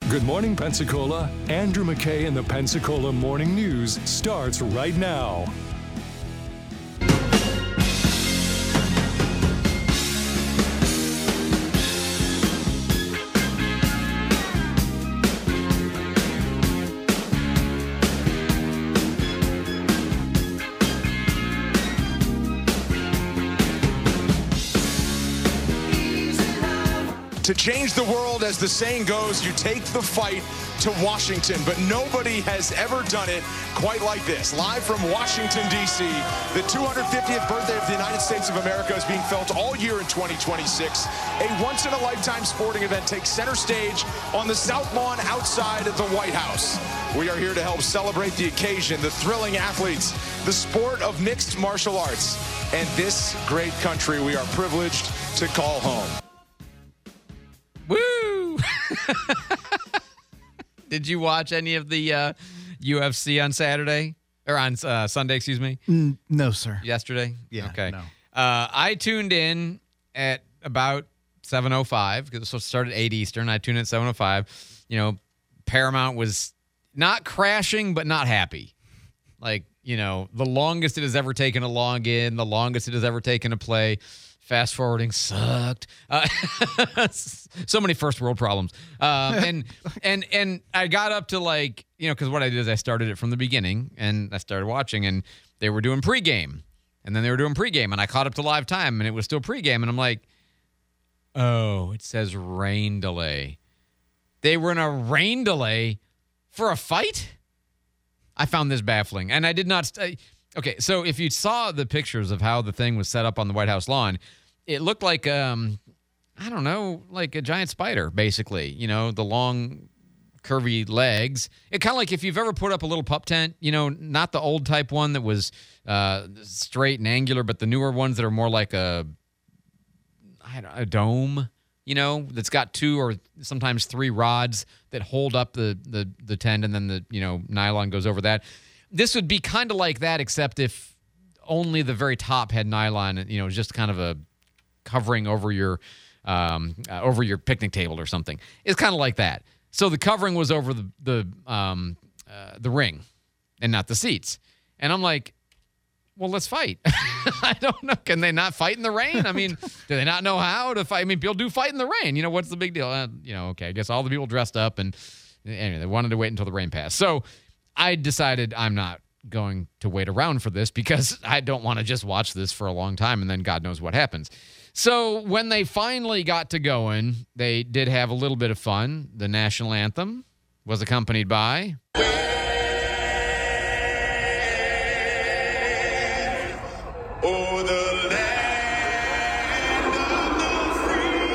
Good morning, Pensacola. Andrew McKay and the Pensacola Morning News starts right now. To change the world, as the saying goes, you take the fight to Washington, but nobody has ever done it quite like this. Live from Washington, D.C., the 250th birthday of the United States of America is being felt all year in 2026. A once-in-a-lifetime sporting event takes center stage on the South Lawn outside of the White House. We are here to help celebrate the occasion, the thrilling athletes, the sport of mixed martial arts, and this great country we are privileged to call home. Woo! Did you watch any of the UFC on Saturday? Or on Sunday, excuse me? No, sir. Yesterday? Yeah, okay. no. I tuned in at about 7:05 because it started at 8 Eastern. I tuned in at 7:05. You know, Paramount was not crashing, but not happy. Like, you know, the longest it has ever taken to log in, the longest it has ever taken to play. Fast forwarding sucked. So many first world problems. And I got up to, like, you know, because what I did is I started it from the beginning and I started watching, and they were doing pregame, and then they were doing pregame, and I caught up to live time, and it was still pregame, and I'm like, oh, it says rain delay. They were in a rain delay for a fight? I found this baffling, and I did not. Okay, so if you saw the pictures of how the thing was set up on the White House lawn, it looked like, I don't know, like a giant spider, basically. You know, the long, curvy legs. It kind of like if you've ever put up a little pup tent, you know, not the old type one that was straight and angular, but the newer ones that are more like a dome, you know, that's got 2 or sometimes 3 rods that hold up the tent, and then the, you know, nylon goes over that. This would be kind of like that, except if only the very top had nylon, you know, just kind of a covering over your picnic table or something. It's kind of like that. So the covering was over the ring and not the seats. And I'm like, well, let's fight. I don't know. Can they not fight in the rain? I mean, do they not know how to fight? I mean, people do fight in the rain. You know, what's the big deal? You know, okay, I guess all the people dressed up, and anyway, they wanted to wait until the rain passed. So I decided I'm not going to wait around for this because I don't want to just watch this for a long time and then God knows what happens. So when they finally got to going, they did have a little bit of fun. The national anthem was accompanied by... Oh, the land of the free.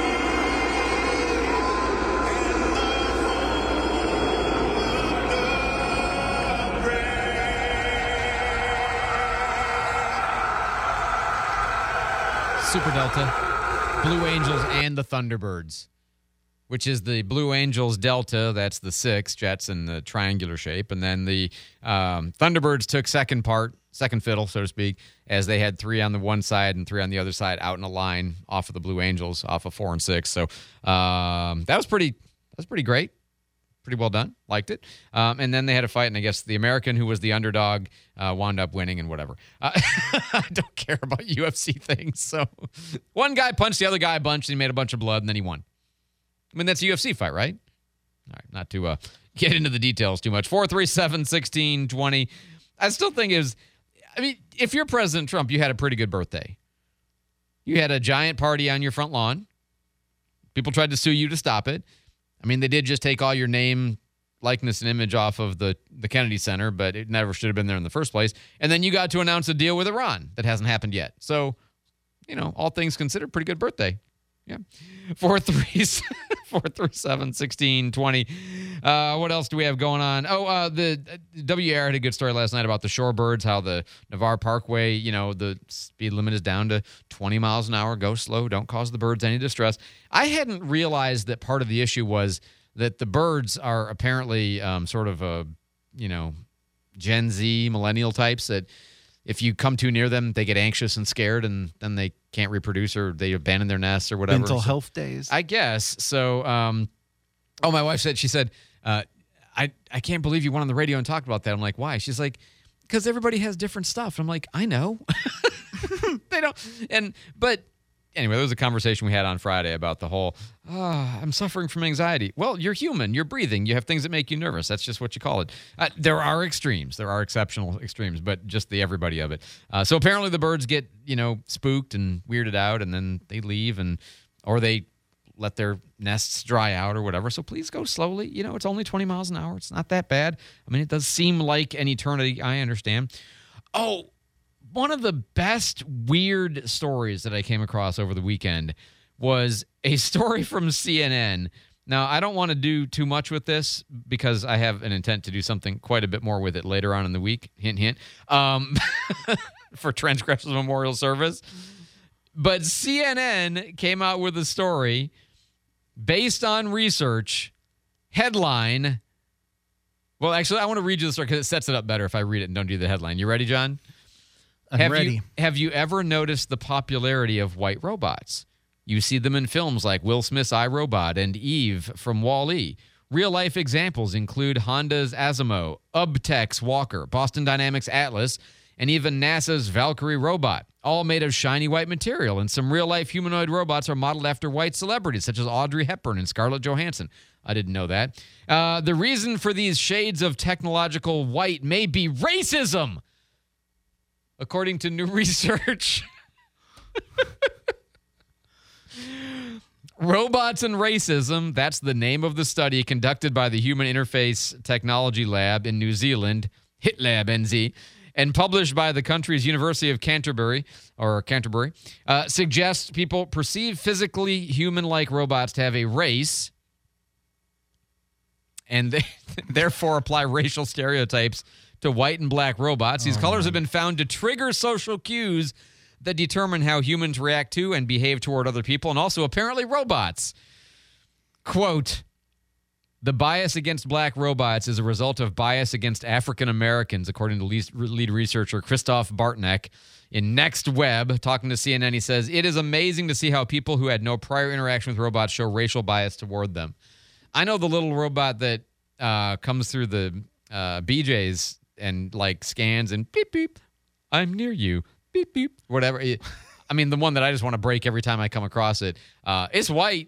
Super Delta, Blue Angels, and the Thunderbirds, which is the Blue Angels Delta, that's the 6 jets in the triangular shape, and then the Thunderbirds took second fiddle, so to speak, as they had 3 on the one side and 3 on the other side out in a line off of the Blue Angels, off of 4 and 6. So that was pretty great. Pretty well done. Liked it. And then they had a fight, and I guess the American, who was the underdog, wound up winning and whatever. I don't care about UFC things. So one guy punched the other guy a bunch, and he made a bunch of blood, and then he won. I mean, that's a UFC fight, right? All right, not to get into the details too much. 437-1620. I still think I mean, if you're President Trump, you had a pretty good birthday. You had a giant party on your front lawn. People tried to sue you to stop it. I mean, they did just take all your name, likeness, and image off of the Kennedy Center, but it never should have been there in the first place. And then you got to announce a deal with Iran that hasn't happened yet. So, you know, all things considered, pretty good birthday. Yeah. 437-1620. What else do we have going on? Oh, the WR had a good story last night about the shorebirds, how the Navarre Parkway, you know, the speed limit is down to 20 miles an hour. Go slow. Don't cause the birds any distress. I hadn't realized that part of the issue was that the birds are apparently sort of a, you know, Gen Z millennial types that if you come too near them, they get anxious and scared, and then they can't reproduce or they abandon their nests or whatever. Mental health days. I guess. So Oh, my wife said, I can't believe you went on the radio and talked about that. I'm like, why? She's like, because everybody has different stuff. I'm like, I know. They don't. But anyway, there was a conversation we had on Friday about the whole, I'm suffering from anxiety. Well, you're human. You're breathing. You have things that make you nervous. That's just what you call it. There are extremes. There are exceptional extremes, but just the everybody of it. So apparently the birds get, spooked and weirded out, and then they leave, or they let their nests dry out or whatever. So please go slowly. It's only 20 miles an hour. It's not that bad. I mean, it does seem like an eternity. I understand. Oh, one of the best weird stories that I came across over the weekend was a story from CNN. Now, I don't want to do too much with this because I have an intent to do something quite a bit more with it later on in the week. Hint, hint. For Transgressors Memorial Service. But CNN came out with a story based on research. Headline. Well, actually, I want to read you the story because it sets it up better if I read it and don't do the headline. You ready, John? I'm ready. Have you ever noticed the popularity of white robots? You see them in films like Will Smith's iRobot and Eve from Wall-E. Real-life examples include Honda's Asimo, UBTEC's Walker, Boston Dynamics Atlas, and even NASA's Valkyrie robot, all made of shiny white material. And some real-life humanoid robots are modeled after white celebrities, such as Audrey Hepburn and Scarlett Johansson. I didn't know that. The reason for these shades of technological white may be racism, according to new research. Robots and Racism, that's the name of the study conducted by the Human Interface Technology Lab in New Zealand, HitLab NZ, and published by the country's University of Canterbury, suggests people perceive physically human-like robots to have a race, and they therefore apply racial stereotypes to white and black robots. These colors have been found to trigger social cues that determine how humans react to and behave toward other people, and also apparently robots. Quote, the bias against black robots is a result of bias against African Americans, according to lead researcher Christoph Bartnek in Next Web. Talking to CNN, he says, it is amazing to see how people who had no prior interaction with robots show racial bias toward them. I know the little robot that comes through the BJ's and like scans and beep, beep, I'm near you, beep, beep, whatever. I mean, the one that I just want to break every time I come across it. It's white.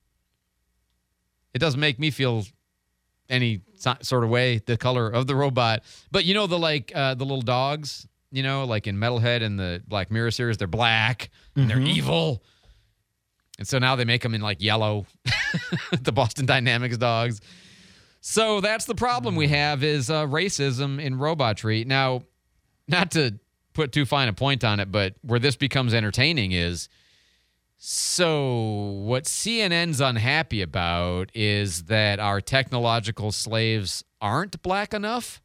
It doesn't make me feel any sort of way, the color of the robot. But the little dogs, like in Metalhead and the Black Mirror series, they're black and they're evil. And so now they make them in like yellow, the Boston Dynamics dogs. So that's the problem we have is racism in robotry. Now, not to put too fine a point on it, but where this becomes entertaining is, so what CNN's unhappy about is that our technological slaves aren't black enough.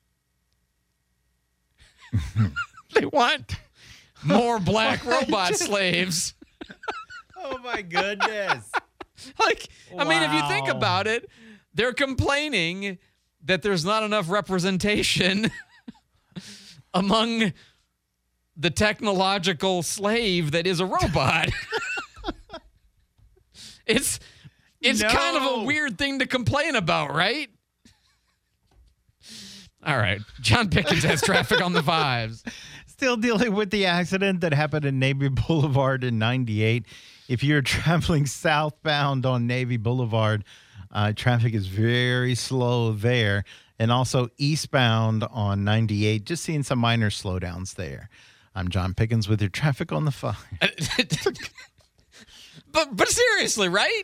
They want more black robot slaves. Oh, my goodness. I mean, if you think about it, they're complaining that there's not enough representation among the technological slave that is a robot. It's kind of a weird thing to complain about, right? All right. John Pickens has traffic on the fives. Still dealing with the accident that happened in Navy Boulevard in 98. If you're traveling southbound on Navy Boulevard, traffic is very slow there. And also eastbound on 98, just seeing some minor slowdowns there. I'm John Pickens with your traffic on the five. But seriously, right?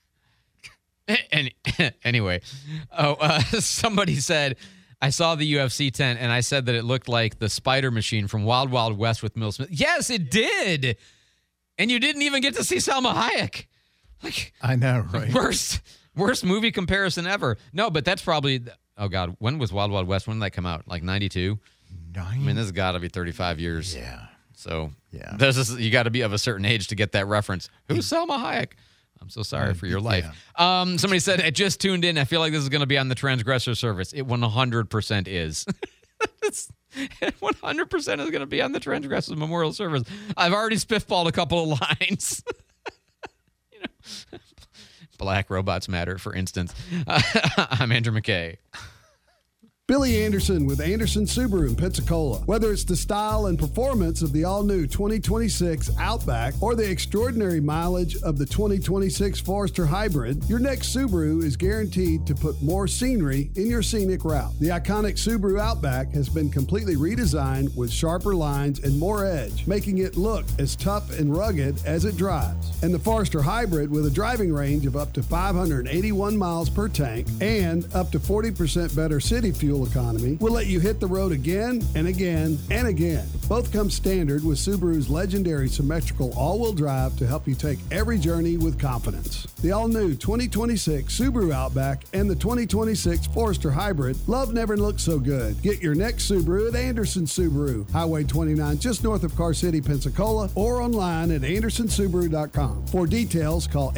Anyway, somebody said, I saw the UFC tent and I said that it looked like the Spider Machine from Wild Wild West with Will Smith. Yes, it did. And you didn't even get to see Salma Hayek. I know, right? Worst movie comparison ever. No, but that's probably, oh God, when was Wild Wild West? When did that come out? Like 92? I mean, this has got to be 35 years. Yeah. So yeah, you got to be of a certain age to get that reference. Who's Salma Hayek? I'm so sorry for your life. Yeah. Somebody said, I just tuned in. I feel like this is going to be on the Transgressor service. It 100% is. It's 100% is going to be on the Transgressor Memorial Service. I've already spiffballed a couple of lines. Black Robots Matter, for instance. I'm Andrew McKay. Billy Anderson with Anderson Subaru in Pensacola. Whether it's the style and performance of the all-new 2026 Outback or the extraordinary mileage of the 2026 Forester Hybrid, your next Subaru is guaranteed to put more scenery in your scenic route. The iconic Subaru Outback has been completely redesigned with sharper lines and more edge, making it look as tough and rugged as it drives. And the Forester Hybrid, with a driving range of up to 581 miles per tank and up to 40% better city fuel economy, will let you hit the road again and again and again. Both come standard with Subaru's legendary symmetrical all-wheel drive to help you take every journey with confidence. The all-new 2026 Subaru Outback and the 2026 Forester Hybrid, love never looked so good. Get your next Subaru at Anderson Subaru, Highway 29 just north of Car City, Pensacola, or online at andersonsubaru.com. For details, call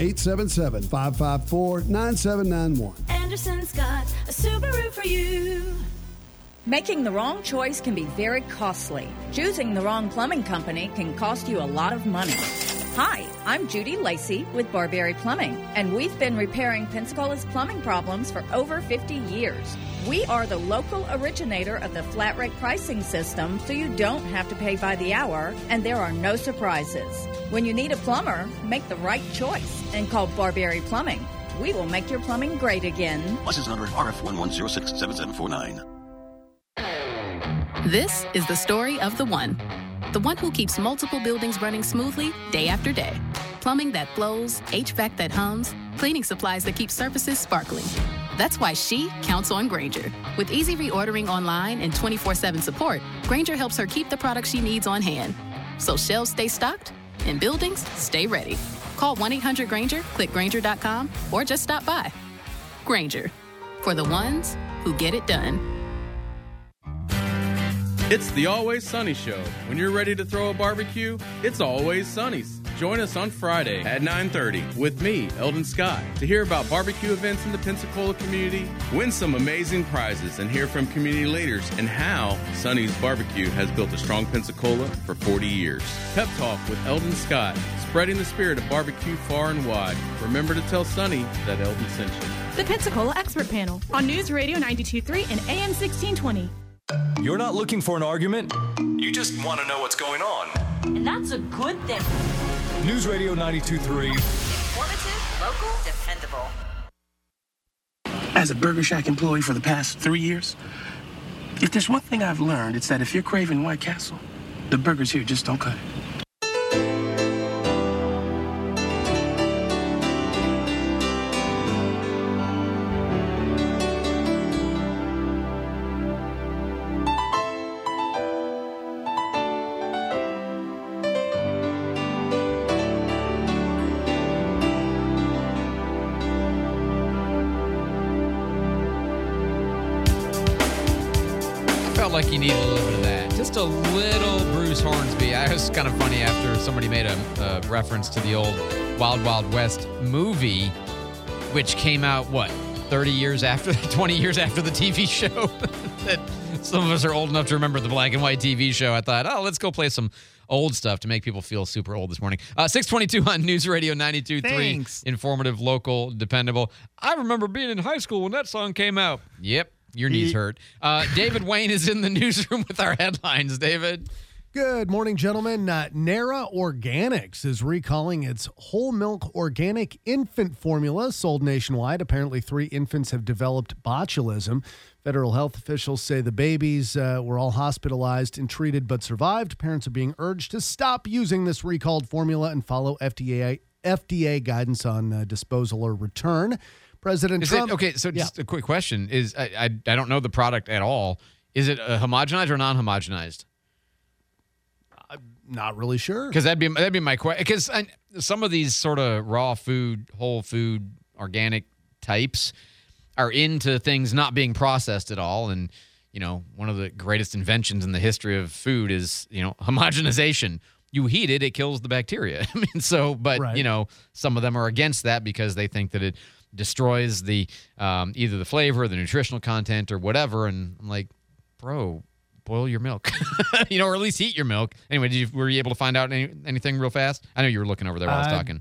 877-554-9791. Anderson's got a Subaru for you. Making the wrong choice can be very costly. Choosing the wrong plumbing company can cost you a lot of money. Hi, I'm Judy Lacey with Barberry Plumbing, and we've been repairing Pensacola's plumbing problems for over 50 years. We are the local originator of the flat rate pricing system, so you don't have to pay by the hour, and there are no surprises. When you need a plumber, make the right choice and call Barberry Plumbing. We will make your plumbing great again. License number RF11067749. This is the story of the one who keeps multiple buildings running smoothly day after day. Plumbing that flows, HVAC that hums, cleaning supplies that keep surfaces sparkling. That's why she counts on Grainger. With easy reordering online and 24/7 support, Grainger helps her keep the products she needs on hand. So shelves stay stocked and buildings stay ready. Call 1-800-GRAINGER, click Grainger.com, or just stop by. Grainger, for the ones who get it done. It's the Always Sunny Show. When you're ready to throw a barbecue, it's Always Sunny's. Join us on Friday at 9:30 with me, Eldon Scott, to hear about barbecue events in the Pensacola community, win some amazing prizes, and hear from community leaders and how Sunny's Barbecue has built a strong Pensacola for 40 years. Pep Talk with Eldon Scott, spreading the spirit of barbecue far and wide. Remember to tell Sunny that Eldon sent you. The Pensacola Expert Panel on News Radio 92.3 and AM 1620. You're not looking for an argument. You just want to know what's going on. And that's a good thing. News Radio 92.3. Informative, local, dependable. As a Burger Shack employee for the past 3 years, if there's one thing I've learned, it's that if you're craving White Castle, the burgers here just don't cut it. Like you needed a little bit of that. Just a little Bruce Hornsby. It was kind of funny after somebody made a reference to the old Wild Wild West movie, which came out, 20 years after the TV show? That some of us are old enough to remember the black and white TV show. I thought, let's go play some old stuff to make people feel super old this morning. 622 on News Radio 92.3. Thanks. Informative, local, dependable. I remember being in high school when that song came out. Yep. Your knees hurt. David Wayne is in the newsroom with our headlines. David. Good morning, gentlemen. Nara Organics is recalling its whole milk organic infant formula sold nationwide. Apparently, 3 infants have developed botulism. Federal health officials say the babies were all hospitalized and treated but survived. Parents are being urged to stop using this recalled formula and follow FDA guidance on disposal or return. President Trump. Just a quick question. I don't know the product at all. Is it homogenized or non-homogenized? I'm not really sure. Because that'd be my question. Because some of these sort of raw food, whole food, organic types are into things not being processed at all. And, one of the greatest inventions in the history of food is, homogenization. You heat it, it kills the bacteria. Right. Some of them are against that because they think that it destroys the either the flavor or the nutritional content or whatever. And I'm like, bro, boil your milk, or at least heat your milk. Anyway, were you able to find out anything real fast? I know you were looking over there while I was talking.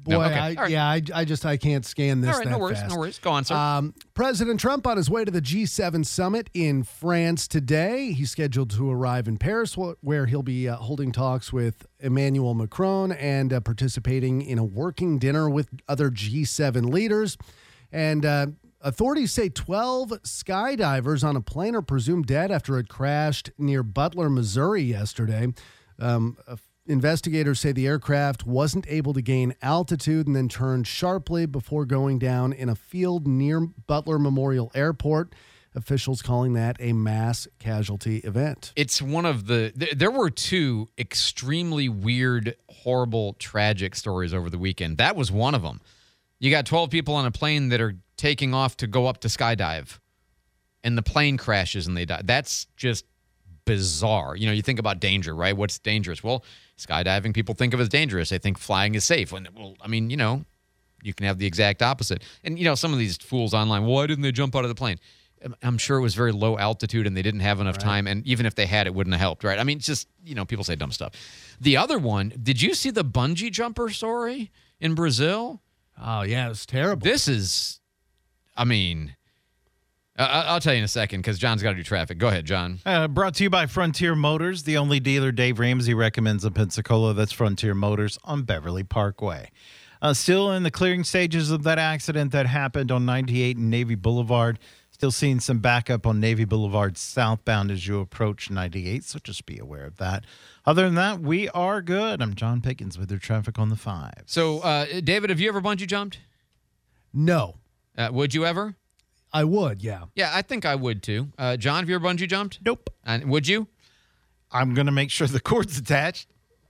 Boy, No? Okay. All right. I can't scan this All right, that no worries, fast. no worries. Go on, sir. President Trump on his way to the G7 summit in France today. He's scheduled to arrive in Paris, where he'll be holding talks with Emmanuel Macron and participating in a working dinner with other G7 leaders. And authorities say 12 skydivers on a plane are presumed dead after it crashed near Butler, Missouri yesterday. Investigators say the aircraft wasn't able to gain altitude and then turned sharply before going down in a field near Butler Memorial Airport. Officials calling that a mass casualty event. It's one of there were two extremely weird, horrible, tragic stories over the weekend. That was one of them. You got 12 people on a plane that are taking off to go up to skydive, and the plane crashes and they die. That's just bizarre. You know, you think about danger, right? What's dangerous? Well, skydiving people think of as dangerous. They think flying is safe. Well, I mean, you know, you can have the exact opposite. And, you know, some of these fools online, why didn't they jump out of the plane? I'm sure it was very low altitude and they didn't have enough time. And even if they had, it wouldn't have helped, right? I mean, it's just, you know, people say dumb stuff. The other one, did you see the bungee jumper story in Brazil? Oh, yeah, it was terrible. This is, I mean, I'll tell you in a second because John's got to do traffic. Go ahead, John. Brought to you by Frontier Motors, the only dealer Dave Ramsey recommends in Pensacola. That's Frontier Motors on Beverly Parkway. Still in the clearing stages of that accident that happened on 98 and Navy Boulevard. Still seeing some backup on Navy Boulevard southbound as you approach 98, so just be aware of that. Other than that, we are good. I'm John Pickens with your traffic on the 5. So, David, have you ever bungee jumped? No. Would you ever? I would, yeah. Yeah, I think I would too. John, have you ever bungee jumped? Nope. And would you? I'm going to make sure the cord's attached.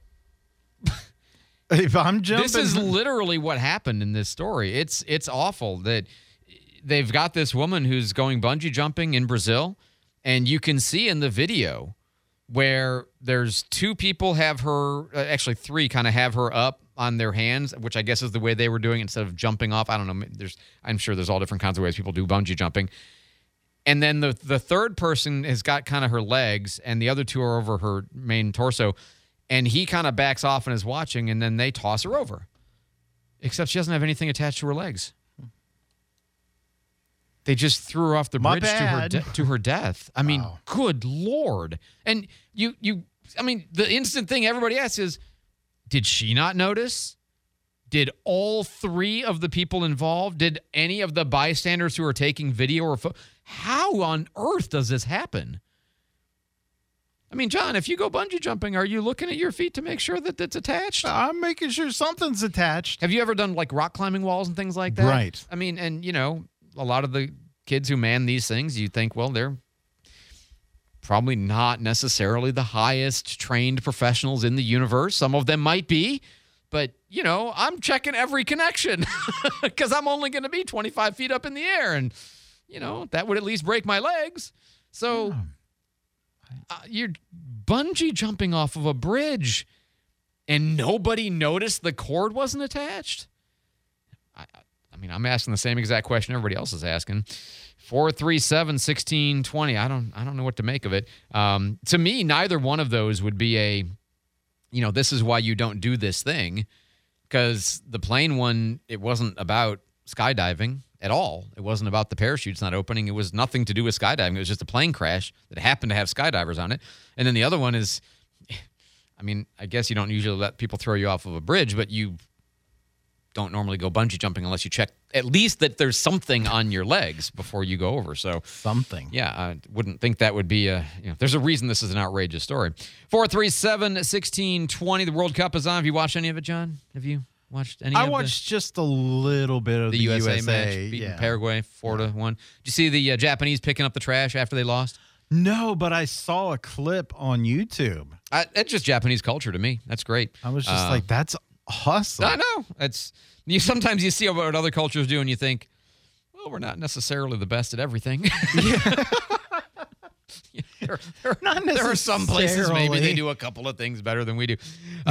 If I'm jumping. This is literally what happened in this story. It's awful that they've got this woman who's going bungee jumping in Brazil, and you can see in the video where there's two people have her, actually three kind of have her up on their hands, which I guess is the way they were doing it instead of jumping off. I don't know. I'm sure there's all different kinds of ways people do bungee jumping. And then the third person has got kind of her legs, and the other two are over her main torso. And he kind of backs off and is watching, and then they toss her over. Except she doesn't have anything attached to her legs. They just threw her off the bridge to her death. I mean, Good Lord. And I mean, the instant thing everybody asks is, did she not notice? Did all three of the people involved, did any of the bystanders who are taking video or how on earth does this happen? I mean, John, if you go bungee jumping, are you looking at your feet to make sure that it's attached? I'm making sure something's attached. Have you ever done like rock climbing walls and things like that? Right. I mean, and you know, a lot of the kids who man these things, you think, well, they're probably not necessarily the highest trained professionals in the universe. Some of them might be, but you know, I'm checking every connection because I'm only going to be 25 feet up in the air, and you know, that would at least break my legs. So you're bungee jumping off of a bridge and nobody noticed the cord wasn't attached? I mean, I'm asking the same exact question everybody else is asking. 437-1620. I don't know what to make of it. To me, neither one of those would be a, you know, this is why you don't do this thing, because the plane one, it wasn't about skydiving at all. It wasn't about the parachutes not opening. It was nothing to do with skydiving. It was just a plane crash that happened to have skydivers on it. And then the other one is, I mean, I guess you don't usually let people throw you off of a bridge, but you don't normally go bungee jumping unless you check at least that there's something on your legs before you go over. So something. Yeah, I wouldn't think that would be a, you know, there's a reason this is an outrageous story. 437-1620. The World Cup is on. Have you watched any of it, John? Have you watched any of it? I watched just a little bit of the USA match, beating Paraguay 4-1. Did you see the Japanese picking up the trash after they lost? No, but I saw a clip on YouTube. It's just Japanese culture to me. That's great. I was just like, that's awesome. I know. Sometimes you see what other cultures do and you think, well, we're not necessarily the best at everything. There are some places maybe they do a couple of things better than we do.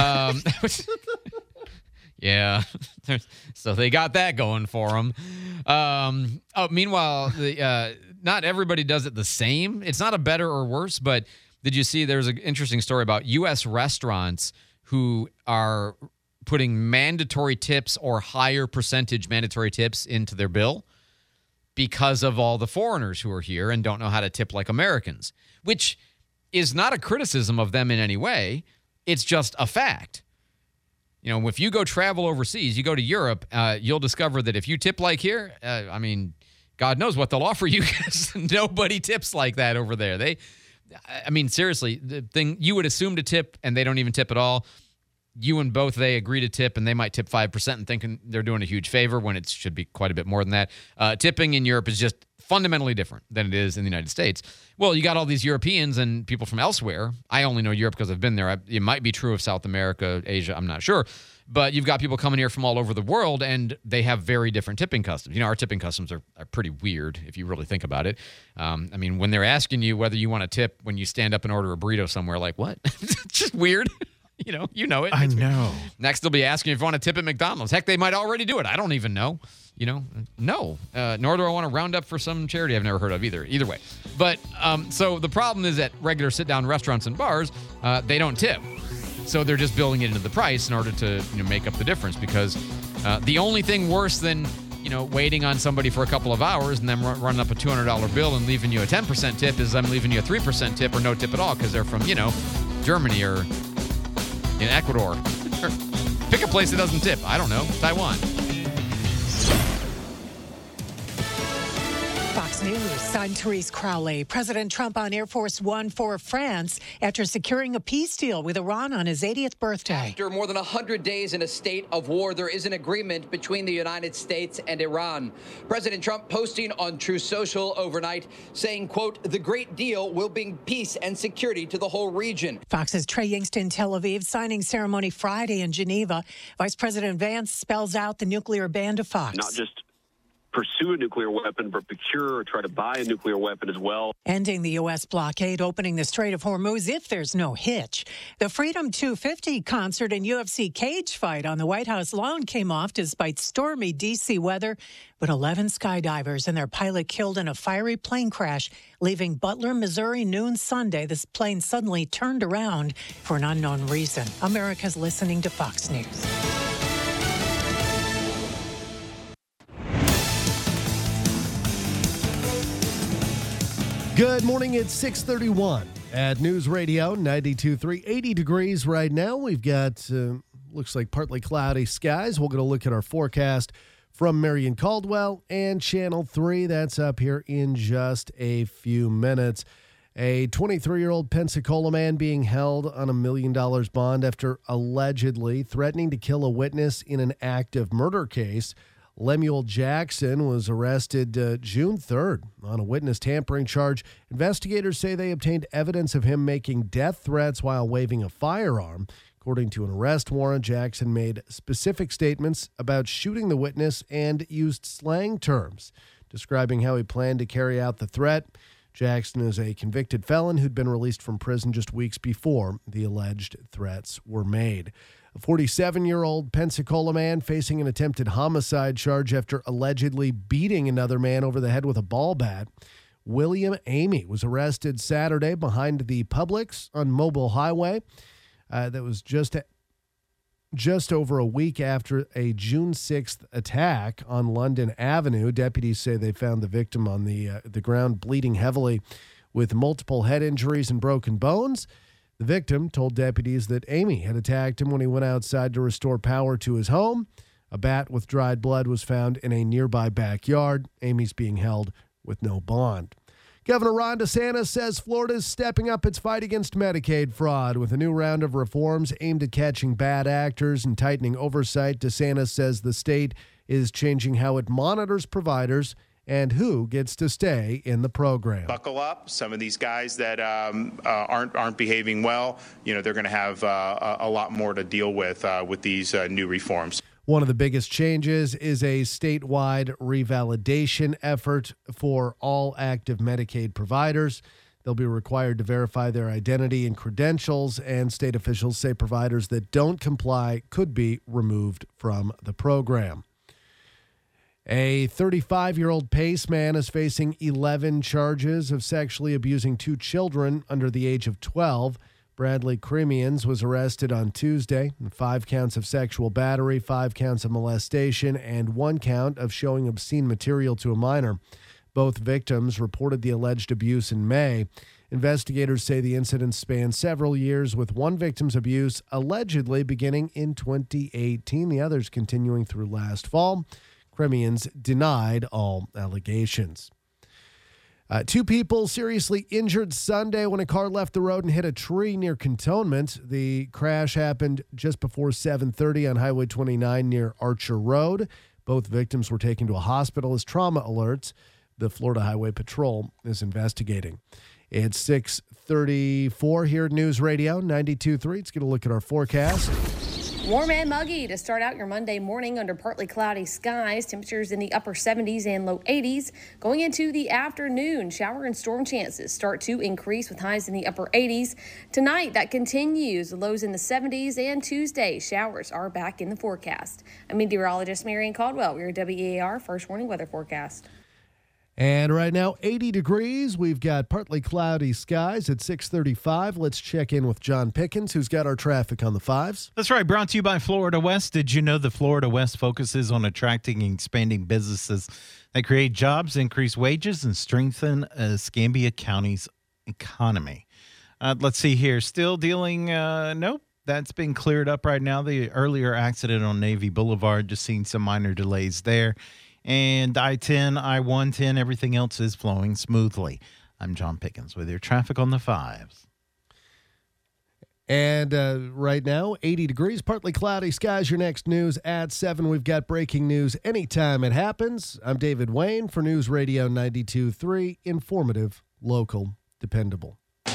Yeah. So they got that going for them. Meanwhile, not everybody does it the same. It's not a better or worse, but did you see there's an interesting story about U.S. restaurants who are putting mandatory tips or higher percentage mandatory tips into their bill because of all the foreigners who are here and don't know how to tip like Americans, which is not a criticism of them in any way. It's just a fact. You know, if you go travel overseas, you go to Europe, you'll discover that if you tip like here, God knows what they'll offer you because nobody tips like that over there. Seriously, the thing you would assume to tip and they don't even tip at all. You and both they agree to tip and they might tip 5% and thinking they're doing a huge favor when it should be quite a bit more than that. Tipping in Europe is just fundamentally different than it is in the United States. Well, you got all these Europeans and people from elsewhere. I only know Europe because I've been there. It might be true of South America, Asia, I'm not sure. But you've got people coming here from all over the world, and they have very different tipping customs. You know, our tipping customs are pretty weird if you really think about it. When they're asking you whether you want to tip when you stand up and order a burrito somewhere, like, what? It's just weird. You know it. I know. Next, they'll be asking if you want to tip at McDonald's. Heck, they might already do it. I don't even know. No. Nor do I want to round up for some charity I've never heard of either. Either way. But so the problem is that regular sit-down restaurants and bars, they don't tip. So they're just building it into the price in order to make up the difference because the only thing worse than waiting on somebody for a couple of hours and then running up a $200 bill and leaving you a 10% tip is them leaving you a 3% tip or no tip at all because they're from Germany or in Ecuador. Pick a place that doesn't tip. I don't know. Taiwan. Fox News, I'm Therese Crowley. President Trump on Air Force One for France after securing a peace deal with Iran on his 80th birthday. After more than 100 days in a state of war, there is an agreement between the United States and Iran. President Trump posting on Truth Social overnight saying, quote, the great deal will bring peace and security to the whole region. Fox's Trey Yingst in Tel Aviv, signing ceremony Friday in Geneva. Vice President Vance spells out the nuclear ban to Fox. Not just pursue a nuclear weapon, but procure or try to buy a nuclear weapon as well. Ending the U.S. blockade, opening the Strait of Hormuz if there's no hitch. The Freedom 250 concert and UFC cage fight on the White House lawn came off despite stormy D.C. weather, but 11 skydivers and their pilot killed in a fiery plane crash, leaving Butler, Missouri noon Sunday. This plane suddenly turned around for an unknown reason. America's listening to Fox News. Good morning. It's 6:31 at News Radio 92.3, 80 degrees right now. We've got, looks like partly cloudy skies. We're going to look at our forecast from Marion Caldwell and Channel 3. That's up here in just a few minutes. A 23-year-old Pensacola man being held on $1 million bond after allegedly threatening to kill a witness in an active murder case. Lemuel Jackson was arrested June 3rd on a witness tampering charge. Investigators say they obtained evidence of him making death threats while waving a firearm. According to an arrest warrant, Jackson made specific statements about shooting the witness and used slang terms, describing how he planned to carry out the threat. Jackson is a convicted felon who'd been released from prison just weeks before the alleged threats were made. A 47-year-old Pensacola man facing an attempted homicide charge after allegedly beating another man over the head with a ball bat. William Amy was arrested Saturday behind the Publix on Mobile Highway. That was just over a week after a June 6th attack on London Avenue. Deputies say they found the victim on the ground bleeding heavily with multiple head injuries and broken bones. The victim told deputies that Amy had attacked him when he went outside to restore power to his home. A bat with dried blood was found in a nearby backyard. Amy's being held with no bond. Governor Ron DeSantis says Florida is stepping up its fight against Medicaid fraud with a new round of reforms aimed at catching bad actors and tightening oversight. DeSantis says the state is changing how it monitors providers and who gets to stay in the program. Buckle up. Some of these guys that aren't behaving well, they're going to have a lot more to deal with these new reforms. One of the biggest changes is a statewide revalidation effort for all active Medicaid providers. They'll be required to verify their identity and credentials, and state officials say providers that don't comply could be removed from the program. A 35-year-old Pace man is facing 11 charges of sexually abusing two children under the age of 12. Bradley Kremians was arrested on Tuesday on 5 counts of sexual battery, 5 counts of molestation, and 1 count of showing obscene material to a minor. Both victims reported the alleged abuse in May. Investigators say the incident spanned several years, with one victim's abuse allegedly beginning in 2018, the others continuing through last fall. Kremians denied all allegations. 2 people seriously injured Sunday when a car left the road and hit a tree near Cantonment. The crash happened just before 7:30 on Highway 29 near Archer Road. Both victims were taken to a hospital as trauma alerts. The Florida Highway Patrol is investigating. It's 6:34 here at News Radio 92.3. Let's get a look at our forecast. Warm and muggy to start out your Monday morning under partly cloudy skies. Temperatures in the upper 70s and low 80s. Going into the afternoon, shower and storm chances start to increase with highs in the upper 80s. Tonight, that continues. The lows in the 70s, and Tuesday, showers are back in the forecast. I'm meteorologist Marian Caldwell. We're WEAR First Warning Weather Forecast. And right now, 80 degrees. We've got partly cloudy skies at 6:35. Let's check in with John Pickens, who's got our traffic on the 5s. That's right. Brought to you by Florida West. Did you know the Florida West focuses on attracting and expanding businesses that create jobs, increase wages, and strengthen Escambia County's economy? Let's see here. Still dealing, nope. That's been cleared up right now. The earlier accident on Navy Boulevard, just seeing some minor delays there. And I-10, I-110, everything else is flowing smoothly. I'm John Pickens with your traffic on the 5s. And right now, 80 degrees, partly cloudy skies. Your next news at 7. We've got breaking news anytime it happens. I'm David Wayne for News Radio 92.3. Informative, local, dependable.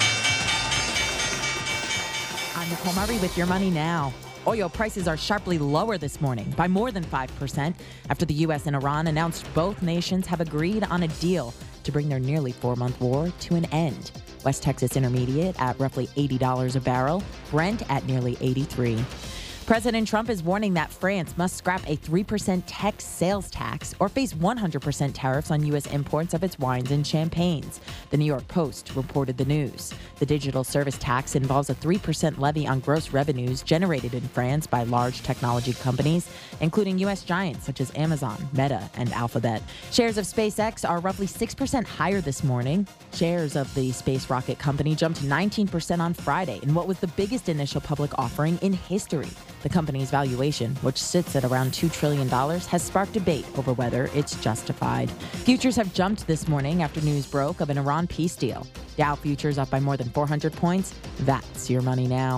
I'm Nicole Murray with Your Money Now. Oil prices are sharply lower this morning by more than 5% after the U.S. and Iran announced both nations have agreed on a deal to bring their nearly 4-month war to an end. West Texas Intermediate at roughly $80 a barrel, Brent at nearly $83. President Trump is warning that France must scrap a 3% sales tax or face 100% tariffs on U.S. imports of its wines and champagnes. The New York Post reported the news. The digital service tax involves a 3% levy on gross revenues generated in France by large technology companies, including U.S. giants such as Amazon, Meta, and Alphabet. Shares of SpaceX are roughly 6% higher this morning. Shares of the space rocket company jumped 19% on Friday in what was the biggest initial public offering in history. The company's valuation, which sits at around $2 trillion, has sparked debate over whether it's justified. Futures have jumped this morning after news broke of an Iran peace deal. Dow futures up by more than 400 points. That's Your Money Now.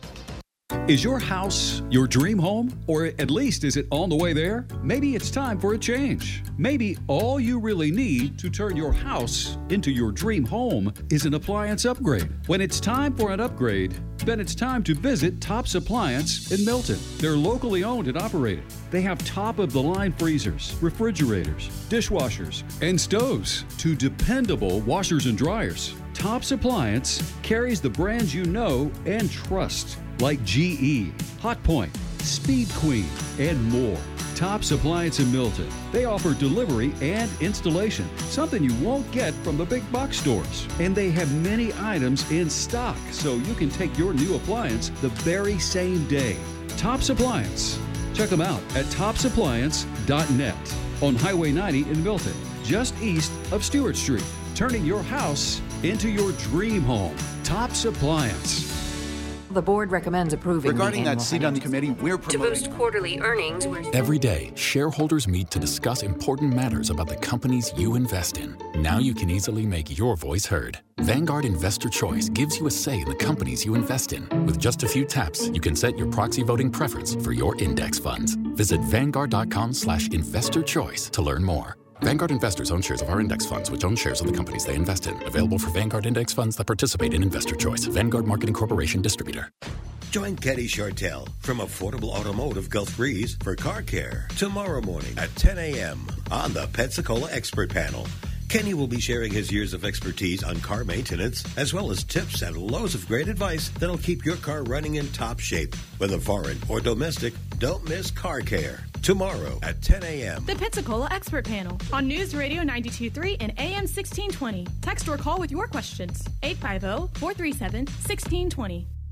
Is your house your dream home? Or at least is it on the way there? Maybe it's time for a change. Maybe all you really need to turn your house into your dream home is an appliance upgrade. When it's time for an upgrade, then it's time to visit Tops Appliance in Milton. They're locally owned and operated. They have top-of-the-line freezers, refrigerators, dishwashers, and stoves to dependable washers and dryers. Tops Appliance carries the brands you know and trust, like GE, Hotpoint, Speed Queen, and more. Tops Appliance in Milton. They offer delivery and installation, something you won't get from the big box stores. And they have many items in stock, so you can take your new appliance the very same day. Tops Appliance. Check them out at topsappliance.net on Highway 90 in Milton, just east of Stewart Street. Turning your house into your dream home. Tops Appliance. The board recommends approving regarding that seat on the committee, we're promoting to boost quarterly earnings. Every day, shareholders meet to discuss important matters about the companies you invest in. Now you can easily make your voice heard. Vanguard Investor Choice gives you a say in the companies you invest in. With just a few taps, you can set your proxy voting preference for your index funds. Visit Vanguard.com/investorchoice to learn more. Vanguard investors own shares of our index funds, which own shares of the companies they invest in. Available for Vanguard index funds that participate in Investor Choice. Vanguard Marketing Corporation Distributor. Join Kenny Chartel from Affordable Automotive Gulf Breeze for car care tomorrow morning at 10 a.m. on the Pensacola Expert Panel. Kenny will be sharing his years of expertise on car maintenance, as well as tips and loads of great advice that'll keep your car running in top shape. Whether foreign or domestic, don't miss car care. Tomorrow at 10 a.m. The Pensacola Expert Panel on News Radio 92.3 and AM 1620. Text or call with your questions. 850-437-1620.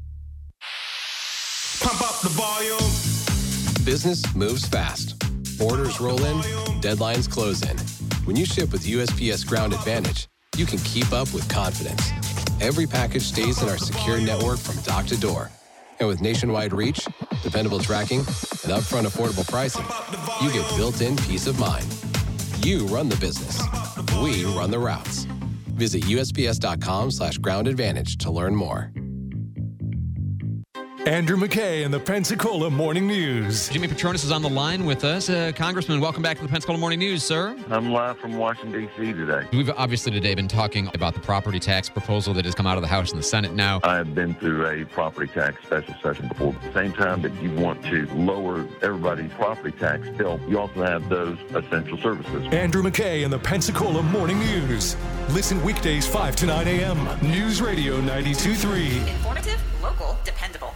Pump up the volume. Business moves fast. Orders roll in, deadlines close in. When you ship with USPS Ground Advantage, you can keep up with confidence. Every package stays in our secure network from dock to door. And with nationwide reach, dependable tracking, and upfront affordable pricing, you get built-in peace of mind. You run the business. We run the routes. Visit USPS.com/Ground Advantage to learn more. Andrew McKay and the Pensacola Morning News. Jimmy Patronis is on the line with us. Congressman, welcome back to the Pensacola Morning News, sir. I'm live from Washington, D.C. today. We've obviously today been talking about the property tax proposal that has come out of the House and the Senate now. I've been through a property tax special session before. At the same time that you want to lower everybody's property tax bill, you also have those essential services. Andrew McKay and the Pensacola Morning News. Listen weekdays 5 to 9 a.m. News Radio 92.3. Informative, local, dependable.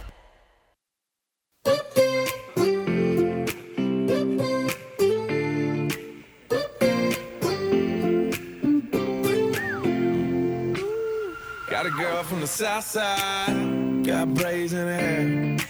Got a girl from the south side, got braids in her hair.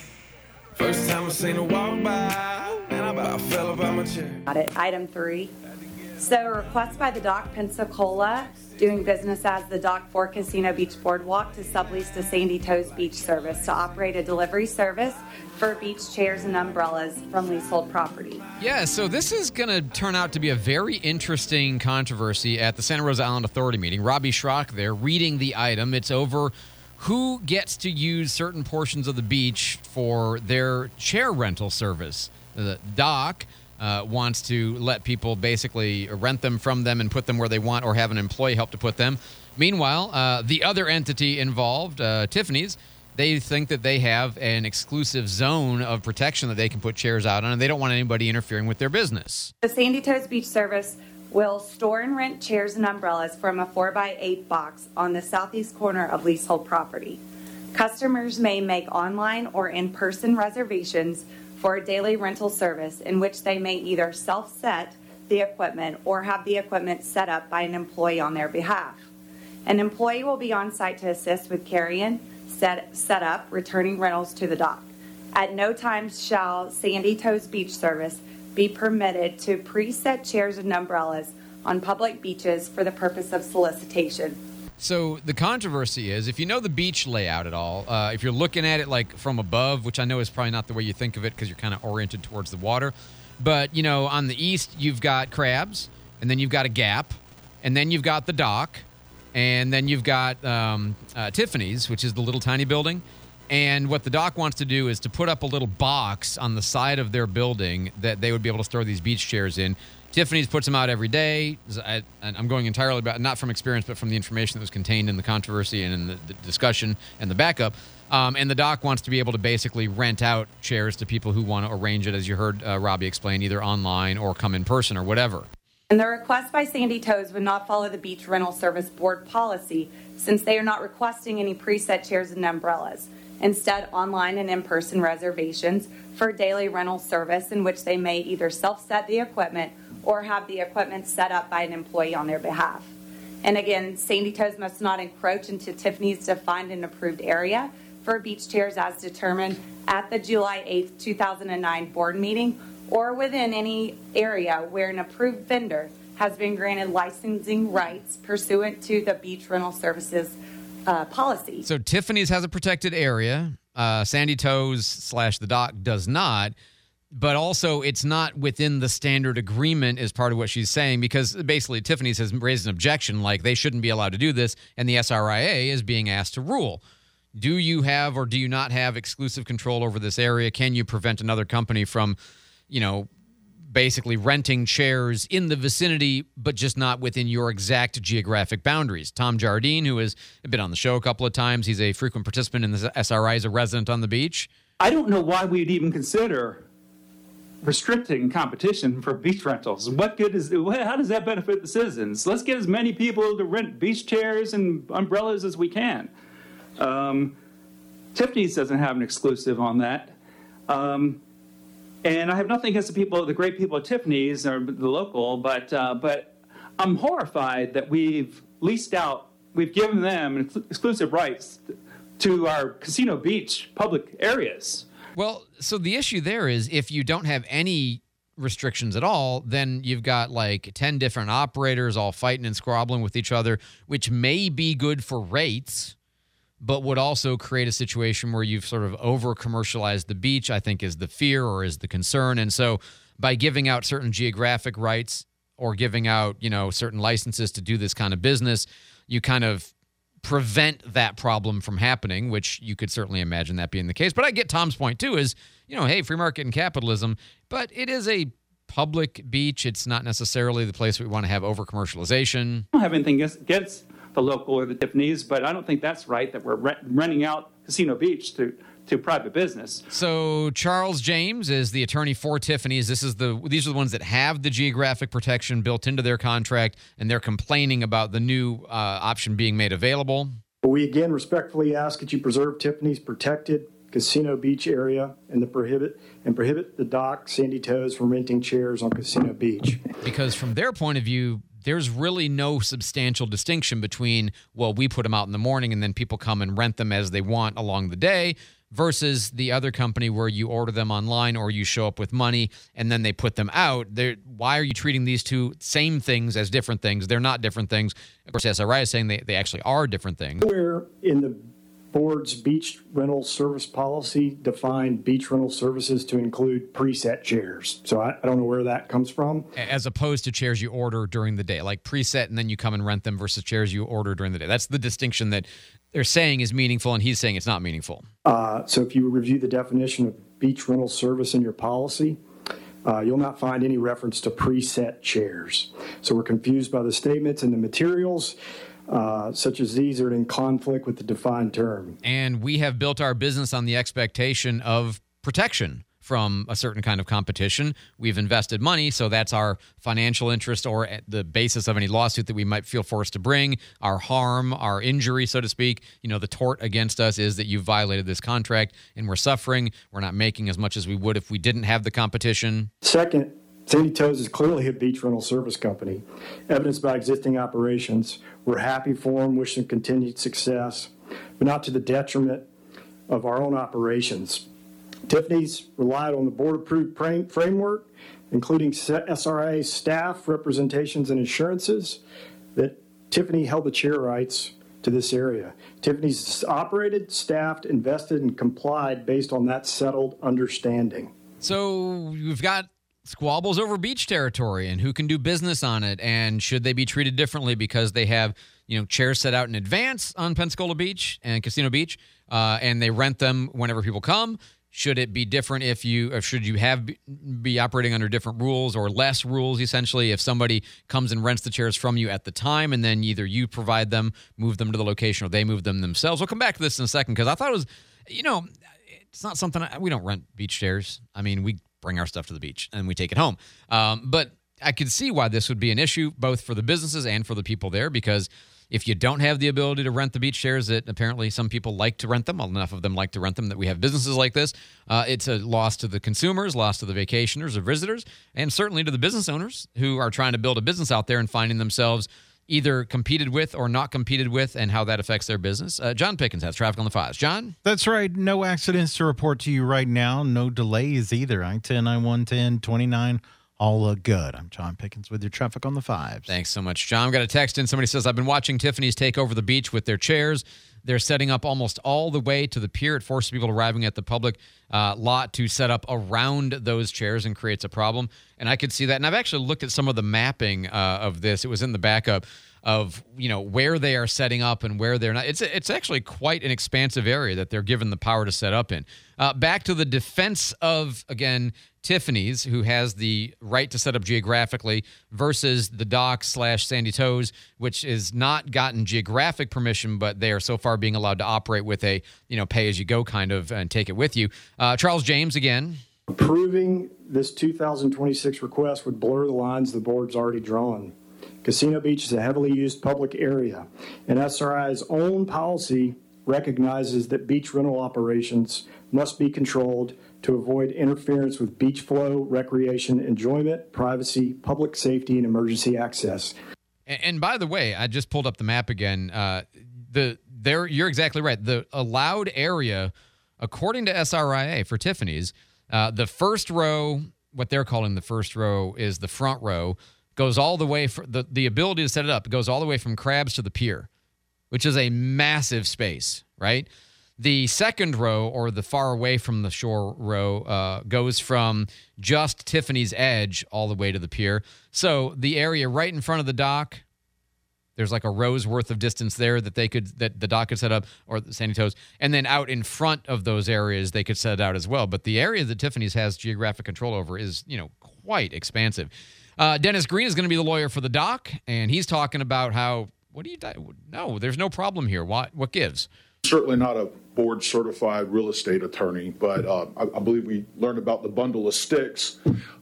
First time I seen her walk by, and I about fell about my chair. Got it. Item 3. So, request by the Dock Pensacola, doing business as the Dock 4 Casino Beach Boardwalk, to sublease to Sandy Toes Beach Service to operate a delivery service for beach chairs and umbrellas from leasehold property. Yeah, so this is going to turn out to be a very interesting controversy at the Santa Rosa Island Authority meeting. Robbie Schrock there reading the item. It's over who gets to use certain portions of the beach for their chair rental service. The Dock wants to let people basically rent them from them and put them where they want, or have an employee help to put them. Meanwhile, the other entity involved, Tiffany's, they think that they have an exclusive zone of protection that they can put chairs out on, and they don't want anybody interfering with their business. The Sandy Toes Beach Service will store and rent chairs and umbrellas from a 4x8 box on the southeast corner of leasehold property. Customers may make online or in-person reservations for a daily rental service in which they may either self-set the equipment or have the equipment set up by an employee on their behalf. An employee will be on site to assist with carrying, set up, returning rentals to the dock. At no time shall Sandy Toes Beach Service be permitted to preset chairs and umbrellas on public beaches for the purpose of solicitation. So the controversy is, if you know the beach layout at all, if you're looking at it like from above, which I know is probably not the way you think of it because you're kind of oriented towards the water, but you know, on the east you've got Crabs, and then you've got a Gap, and then you've got the Dock, and then you've got Tiffany's, which is the little tiny building. And what the Dock wants to do is to put up a little box on the side of their building that they would be able to store these beach chairs in. Tiffany's puts them out every day. And I'm going entirely about, not from experience, but from the information that was contained in the controversy and in the discussion and the backup. And the Dock wants to be able to basically rent out chairs to people who want to arrange it, as you heard Robbie explain, either online or come in person or whatever. And the request by Sandy Toes would not follow the Beach Rental Service Board policy, since they are not requesting any preset chairs and umbrellas. Instead, online and in-person reservations for daily rental service in which they may either self-set the equipment or have the equipment set up by an employee on their behalf. And again, Sandy Toes must not encroach into Tiffany's defined and approved area for beach chairs as determined at the July 8th, 2009 board meeting, or within any area where an approved vendor has been granted licensing rights pursuant to the Beach Rental Services policy. So Tiffany's has a protected area. Sandy Toes / the Dock does not. But also, it's not within the standard agreement is part of what she's saying, because basically Tiffany's has raised an objection like they shouldn't be allowed to do this, and the SRIA is being asked to rule. Do you have or do you not have exclusive control over this area? Can you prevent another company from, you know, basically renting chairs in the vicinity, but just not within your exact geographic boundaries? Tom Jardine, who has been on the show a couple of times, he's a frequent participant in the SRI, is a resident on the beach. I don't know why we'd even consider restricting competition for beach rentals. What good is it? How does that benefit the citizens? Let's get as many people to rent beach chairs and umbrellas as we can. Tiffany's doesn't have an exclusive on that. And I have nothing against the great people at Tiffany's or the local, but I'm horrified that we've given them exclusive rights to our Casino Beach public areas. Well, so the issue there is if you don't have any restrictions at all, then you've got like 10 different operators all fighting and squabbling with each other, which may be good for rates, but would also create a situation where you've sort of over-commercialized the beach, I think is the fear or is the concern. And so by giving out certain geographic rights or giving out, certain licenses to do this kind of business, you kind of prevent that problem from happening, which you could certainly imagine that being the case. But I get Tom's point, too, is, hey, free market and capitalism, but it is a public beach. It's not necessarily the place we want to have over-commercialization. I don't have anything against the local or the Tiffany's, but I don't think that's right that we're renting out Casino Beach to private business. So Charles James is the attorney for Tiffany's. These are the ones that have the geographic protection built into their contract, and they're complaining about the new option being made available. We again respectfully ask that you preserve Tiffany's protected Casino Beach area and prohibit the dock Sandy Toes from renting chairs on Casino Beach. Because from their point of view, there's really no substantial distinction between, we put them out in the morning and then people come and rent them as they want along the day, versus the other company where you order them online or you show up with money and then they put them out. Why are you treating these two same things as different things? They're not different things. Of course, SRI is saying they actually are different things. Where in the board's beach rental service policy defined beach rental services to include preset chairs. So I don't know where that comes from. As opposed to chairs you order during the day, like preset and then you come and rent them versus chairs you order during the day. That's the distinction that they're saying is meaningful, and he's saying it's not meaningful. So if you review the definition of beach rental service in your policy, you'll not find any reference to preset chairs. So we're confused by the statements and the materials, such as these are in conflict with the defined term. And we have built our business on the expectation of protection from a certain kind of competition. We've invested money, so that's our financial interest or at the basis of any lawsuit that we might feel forced to bring. Our harm, our injury, so to speak, the tort against us is that you violated this contract and we're suffering. We're not making as much as we would if we didn't have the competition. Second, Sandy Toes is clearly a beach rental service company, evidenced by existing operations. We're happy for them, wish them continued success, but not to the detriment of our own operations. Tiffany's relied on the board-approved framework, including SRA staff representations and assurances that Tiffany held the chair rights to this area. Tiffany's operated, staffed, invested, and complied based on that settled understanding. So we've got squabbles over beach territory and who can do business on it, and should they be treated differently because they have chairs set out in advance on Pensacola Beach and Casino Beach, and they rent them whenever people come. Should it be different should you be operating under different rules or less rules, essentially, if somebody comes and rents the chairs from you at the time and then either you provide them, move them to the location, or they move them themselves? We'll come back to this in a second because I thought it was, it's not something, we don't rent beach chairs. I mean, we bring our stuff to the beach and we take it home. But I could see why this would be an issue, both for the businesses and for the people there, because if you don't have the ability to rent the beach chairs, that apparently some people like to rent them, enough of them like to rent them that we have businesses like this, it's a loss to the consumers, loss to the vacationers or visitors, and certainly to the business owners who are trying to build a business out there and finding themselves either competed with or not competed with, and how that affects their business. John Pickens has traffic on the 5s. John? That's right. No accidents to report to you right now. No delays either. I-10, I-110, 29. All look good. I'm John Pickens with your traffic on the 5s. Thanks so much, John. I've got a text in. Somebody says, I've been watching Tiffany's take over the beach with their chairs. They're setting up almost all the way to the pier. It forces people arriving at the public lot to set up around those chairs and creates a problem. And I could see that. And I've actually looked at some of the mapping of this. It was in the backup of, where they are setting up and where they're not. It's actually quite an expansive area that they're given the power to set up in. Back to the defense of, again, Tiffany's, who has the right to set up geographically, versus the dock/Sandy Toes, which is not gotten geographic permission, but they are so far being allowed to operate with a, pay-as-you-go kind of and take it with you. Charles James, again. Approving this 2026 request would blur the lines the board's already drawn. Casino Beach is a heavily used public area, and SRI's own policy recognizes that beach rental operations must be controlled to avoid interference with beach flow, recreation, enjoyment, privacy, public safety, and emergency access. And by the way, I just pulled up the map again. You're exactly right. The allowed area according to SRIA for Tiffany's, the first row, what they're calling the first row is the front row, goes all the way for the ability to set it up. It goes all the way from Crabs to the pier, which is a massive space, right? The second row, or the far away from the shore row, goes from just Tiffany's edge all the way to the pier. So the area right in front of the dock, there's like a row's worth of distance there that the dock could set up, or the Sandy Toes. And then out in front of those areas, they could set it out as well. But the area that Tiffany's has geographic control over is, quite expansive. Dennis Green is going to be the lawyer for the dock, and he's talking about how, no, there's no problem here. What gives? Certainly not a board-certified real estate attorney, but I believe we learned about the bundle of sticks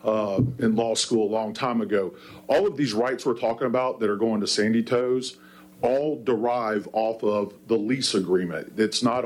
in law school a long time ago. All of these rights we're talking about that are going to Sandy Toes all derive off of the lease agreement. It's not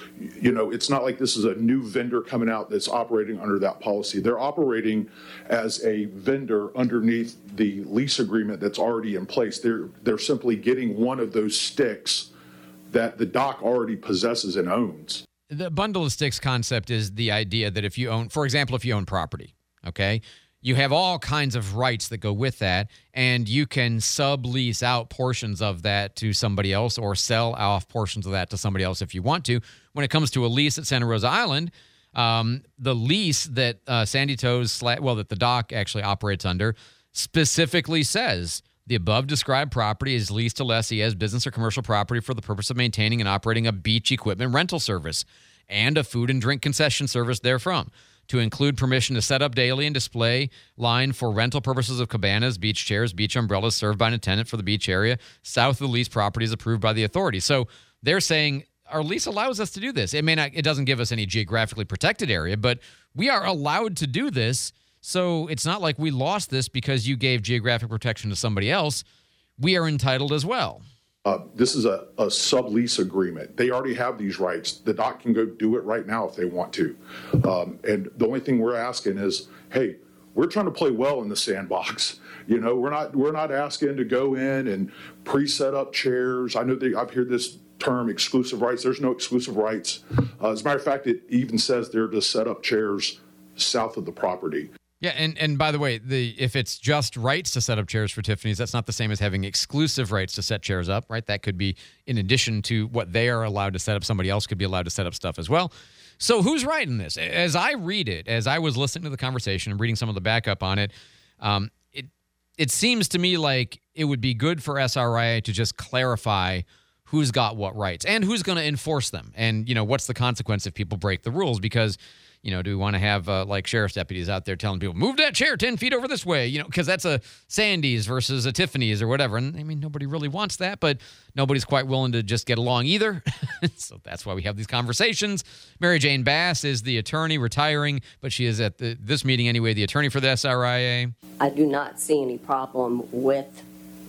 it's not like this is a new vendor coming out that's operating under that policy. They're operating as a vendor underneath the lease agreement that's already in place. They're simply getting one of those sticks that the dock already possesses and owns. The bundle of sticks concept is the idea that if you own, for example, if you own property, okay, you have all kinds of rights that go with that, and you can sublease out portions of that to somebody else or sell off portions of that to somebody else if you want to. When it comes to a lease at Santa Rosa Island, the lease that Sandy Toes, that the dock actually operates under, specifically says the above described property is leased to lessee as business or commercial property for the purpose of maintaining and operating a beach equipment rental service and a food and drink concession service therefrom, to include permission to set up daily and display line for rental purposes of cabanas, beach chairs, beach umbrellas served by an attendant for the beach area south of the lease property is approved by the authority. So they're saying our lease allows us to do this. It doesn't give us any geographically protected area, but we are allowed to do this. So it's not like we lost this because you gave geographic protection to somebody else. We are entitled as well. This is a sublease agreement. They already have these rights. The dock can go do it right now if they want to. And the only thing we're asking is, hey, we're trying to play well in the sandbox. We're not asking to go in and pre-set up chairs. I know I've heard this term exclusive rights. There's no exclusive rights. As a matter of fact, it even says they're to set up chairs south of the property. Yeah, and by the way, if it's just rights to set up chairs for Tiffany's, that's not the same as having exclusive rights to set chairs up, right? That could be in addition to what they are allowed to set up. Somebody else could be allowed to set up stuff as well. So who's right in this? As I read it, as I was listening to the conversation and reading some of the backup on it, it seems to me like it would be good for SRIA to just clarify who's got what rights and who's going to enforce them. And, what's the consequence if people break the rules? Because do we want to have like sheriff's deputies out there telling people, move that chair 10 feet over this way, because that's a Sandy's versus a Tiffany's or whatever. And nobody really wants that, but nobody's quite willing to just get along either. So that's why we have these conversations. Mary Jane Bass is the attorney retiring, but she is at this meeting anyway, the attorney for the SRIA. I do not see any problem with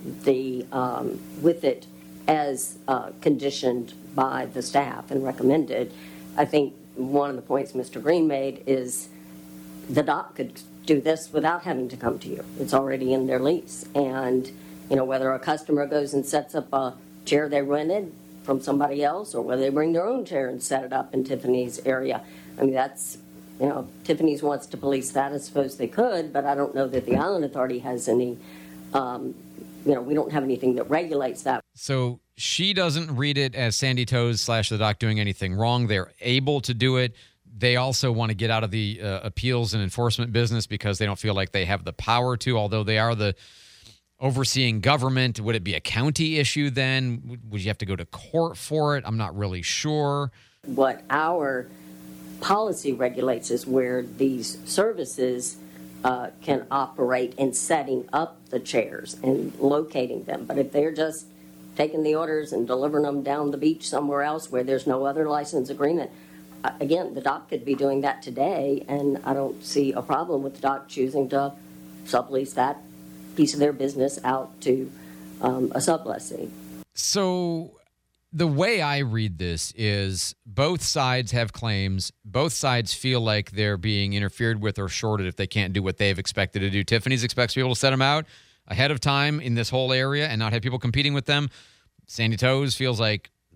with it as conditioned by the staff and recommended. I think one of the points Mr. Green made is the dock could do this without having to come to you. It's already in their lease. And, whether a customer goes and sets up a chair they rented from somebody else or whether they bring their own chair and set it up in Tiffany's area. That's, Tiffany's wants to police that. I suppose they could, but I don't know that the Island Authority has any, we don't have anything that regulates that. So she doesn't read it as Sandy Toes / the dock doing anything wrong. They're able to do it. They also want to get out of the appeals and enforcement business because they don't feel like they have the power to, although they are the overseeing government. Would it be a county issue then? Would you have to go to court for it? I'm not really sure. What our policy regulates is where these services can operate in setting up the chairs and locating them. But if they're just taking the orders and delivering them down the beach somewhere else where there's no other license agreement, again, the dock could be doing that today, and I don't see a problem with the dock choosing to sublease that piece of their business out to a sublessee. So the way I read this is both sides have claims. Both sides feel like they're being interfered with or shorted if they can't do what they've expected to do. Tiffany's expects people to set them out ahead of time in this whole area and not have people competing with them. Sandy Toes feels like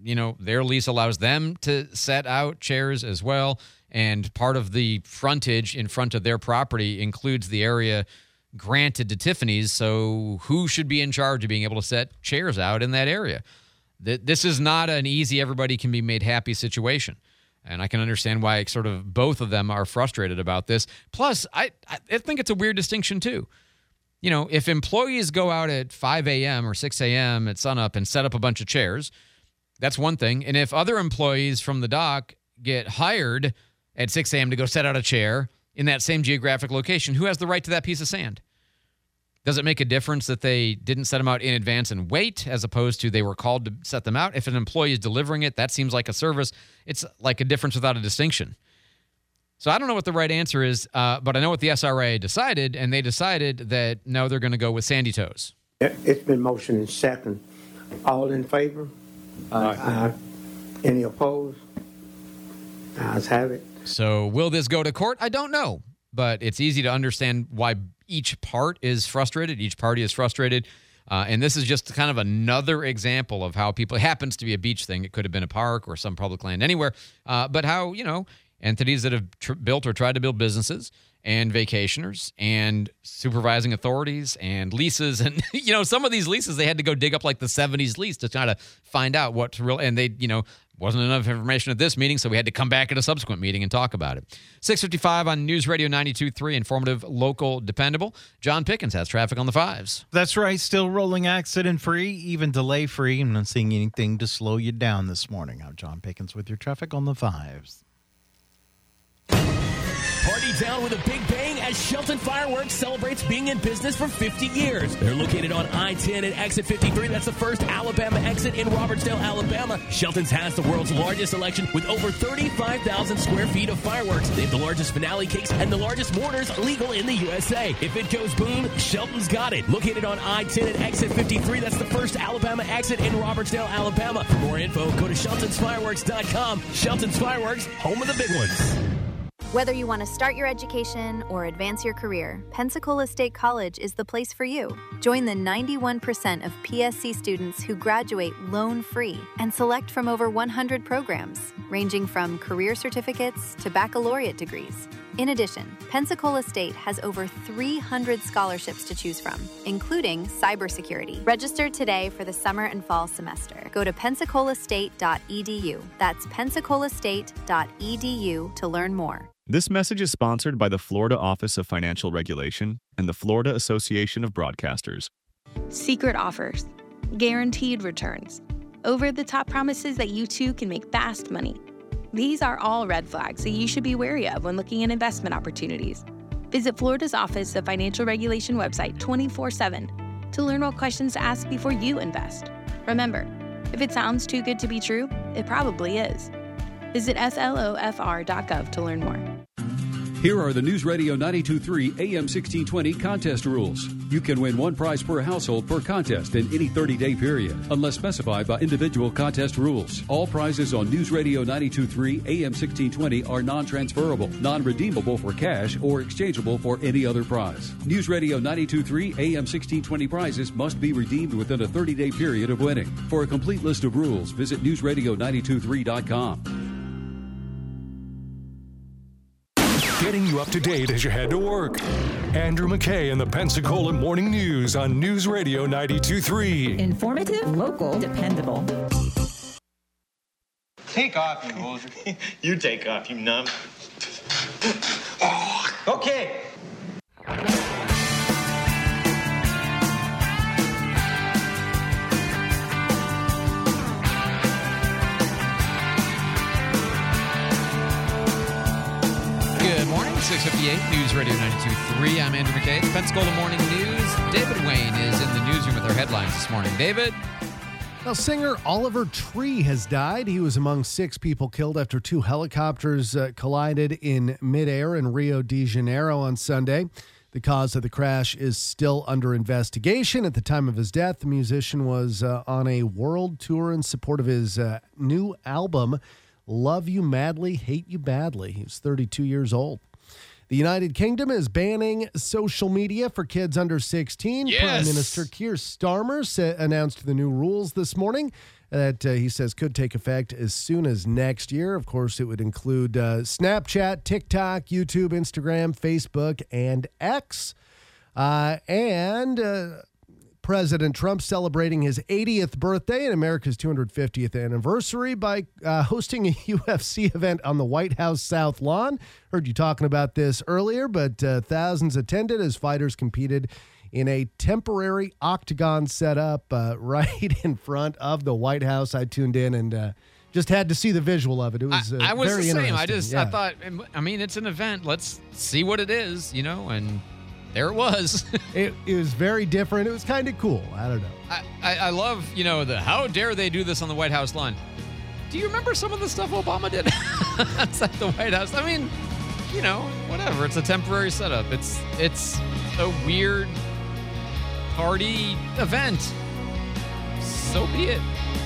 their lease allows them to set out chairs as well. And part of the frontage in front of their property includes the area granted to Tiffany's. So who should be in charge of being able to set chairs out in that area? This is not an easy, everybody can be made happy situation. And I can understand why sort of both of them are frustrated about this. Plus, I think it's a weird distinction too. If employees go out at 5 a.m. or 6 a.m. at sunup and set up a bunch of chairs, that's one thing. And if other employees from the dock get hired at 6 a.m. to go set out a chair in that same geographic location, who has the right to that piece of sand? Does it make a difference that they didn't set them out in advance and wait, as opposed to they were called to set them out? If an employee is delivering it, that seems like a service. It's like a difference without a distinction. So I don't know what the right answer is, but I know what the SRA decided, and they decided that, no, they're going to go with Sandy Toes. It's been motioned and second. All in favor? Aye. Any opposed? Ayes have it. So will this go to court? I don't know, but it's easy to understand why each part is frustrated. Each party is frustrated. And this is just kind of another example of how people, it happens to be a beach thing. It could have been a park or some public land anywhere, but how, entities that have built or tried to build businesses and vacationers and supervising authorities and leases. And, some of these leases, they had to go dig up like the 70s lease to try to find out what's real. And they, wasn't enough information at this meeting, so we had to come back at a subsequent meeting and talk about it. 6:55 on News Radio 92.3, informative, local, dependable. John Pickens has traffic on the 5s. That's right. Still rolling accident-free, even delay-free. I'm not seeing anything to slow you down this morning. I'm John Pickens with your traffic on the 5s. Party down with a big bang as Shelton Fireworks celebrates being in business for 50 years. They're located on I-10 at exit 53. That's the first Alabama exit in Robertsdale, Alabama. Shelton's has the world's largest selection with over 35,000 square feet of fireworks. They have the largest finale cakes and the largest mortars legal in the USA. If it goes boom, Shelton's got it. Located on I-10 at exit 53. That's the first Alabama exit in Robertsdale, Alabama. For more info, go to sheltonsfireworks.com. Shelton's Fireworks, home of the big ones. Whether you want to start your education or advance your career, Pensacola State College is the place for you. Join the 91% of PSC students who graduate loan-free and select from over 100 programs, ranging from career certificates to baccalaureate degrees. In addition, Pensacola State has over 300 scholarships to choose from, including cybersecurity. Register today for the summer and fall semester. Go to pensacolaState.edu. That's pensacolaState.edu to learn more. This message is sponsored by the Florida Office of Financial Regulation and the Florida Association of Broadcasters. Secret offers, guaranteed returns, over-the-top promises that you too can make fast money. These are all red flags that you should be wary of when looking at investment opportunities. Visit Florida's Office of Financial Regulation website 24/7 to learn what questions to ask before you invest. Remember, if it sounds too good to be true, it probably is. Visit slofr.gov to learn more. Here are the News Radio 92.3 AM 1620 contest rules. You can win one prize per household per contest in any 30-day period, unless specified by individual contest rules. All prizes on News Radio 92.3 AM 1620 are non-transferable, non-redeemable for cash, or exchangeable for any other prize. News Radio 92.3 AM 1620 prizes must be redeemed within a 30-day period of winning. For a complete list of rules, visit newsradio923.com. Getting you up to date as you head to work. Andrew McKay and the Pensacola Morning News on News Radio 92.3. Informative, local, dependable. Take off, you loser. You take off, you numb. Okay. Good morning, 6:58, News Radio 92.3. I'm Andrew McKay. The Pensacola Morning News. David Wayne is in the newsroom with our headlines this morning. David? Well, singer Oliver Tree has died. He was among 6 people killed after 2 helicopters collided in midair in Rio de Janeiro on Sunday. The cause of the crash is still under investigation. At the time of his death, the musician was on a world tour in support of his new album, Love You Madly, Hate You Badly. He's 32 years old. The United Kingdom is banning social media for kids under 16. Yes. Prime Minister Keir Starmer announced the new rules this morning that he says could take effect as soon as next year. Of course, it would include Snapchat, TikTok, YouTube, Instagram, Facebook, and X. President Trump celebrating his 80th birthday and America's 250th anniversary by hosting a UFC event on the White House South Lawn. Heard you talking about this earlier, but thousands attended as fighters competed in a temporary octagon setup right in front of the White House. I tuned in and just had to see the visual of it. It was I was very the same. interesting. I thought, I mean, it's an event. Let's see what it is, and there it was. It was very different. It was kind of cool. I don't know. I love, the how dare they do this on the White House lawn. Do you remember some of the stuff Obama did outside the White House? I mean, whatever. It's a temporary setup. It's a weird party event. So be it.